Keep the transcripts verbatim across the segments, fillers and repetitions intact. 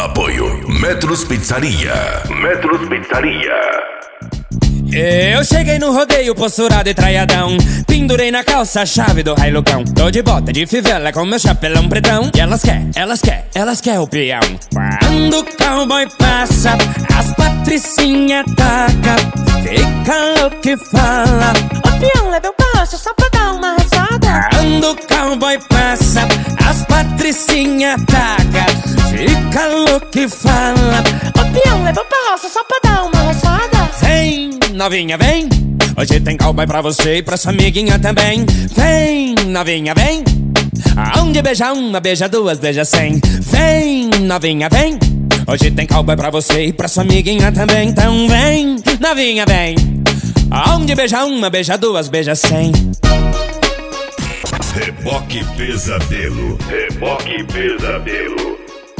Apoio Metros Pizzaria. Metros Pizzaria. Eu cheguei no rodeio posturado e traiadão, pendurei na calça a chave do railucão. Tô de bota de fivela com meu chapelão pretão. E elas quer, elas quer, elas quer o peão. Quando o cowboy passa, as patricinha taca, fica louco e fala: o peão leva o passo só pra dar uma rezada. Quando o cowboy passa, as patricinha taca, fica louco e fala: o peão leva o passo só pra dar uma rezada. Vem, novinha, vem, hoje tem cowboy pra você e pra sua amiguinha também. Vem, novinha, vem, aonde beija uma, beija duas, beija cem. Vem, novinha, vem, hoje tem cowboy pra você e pra sua amiguinha também. Então vem, novinha, vem, aonde beija uma, beija duas, beija cem. Reboque Pesadelo. Reboque Pesadelo.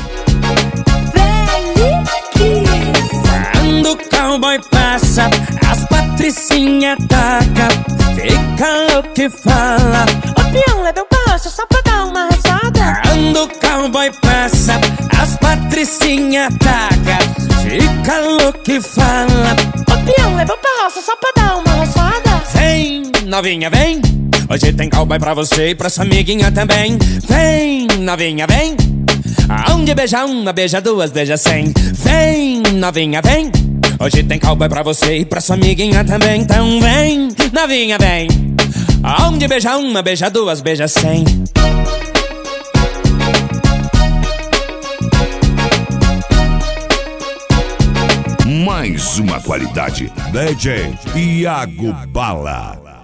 Quando o cowboy passa, as patricinha taca, fica louco e fala: o peão leva o passo só pra dar uma rezada. Quando o cowboy passa, as patricinha taca, fica louco e fala: o peão leva o passo só pra dar uma rezada. Vem, novinha, vem, hoje tem cowboy pra você e pra sua amiguinha também. Vem, novinha, vem, aonde beija uma, beija duas, beija cem. Vem, novinha, vem, hoje tem cowboy pra você e pra sua amiguinha também. Então vem, novinha, vem, aonde beija uma, beija duas, beija cem. Mais uma qualidade. D J Iago Bala.